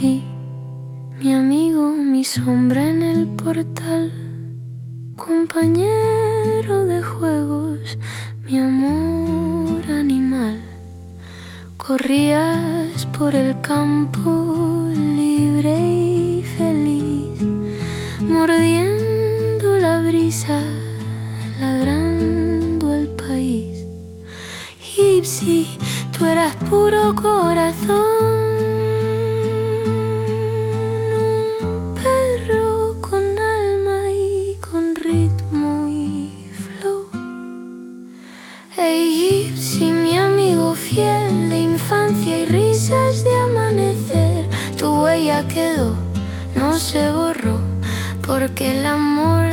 Gypsy, mi amigo, mi sombra en el portal, compañero de juegos, mi amor animal. Corrías por el campo libre y feliz, mordiendo la brisa, ladrando el país. Gypsy, tú eras puro corazón, un perro con alma y con ritmo y flow. Hey Gypsy, mi amigo fiel de infancia y risas de amanecer, tu huella quedó, no se borró, porque el amor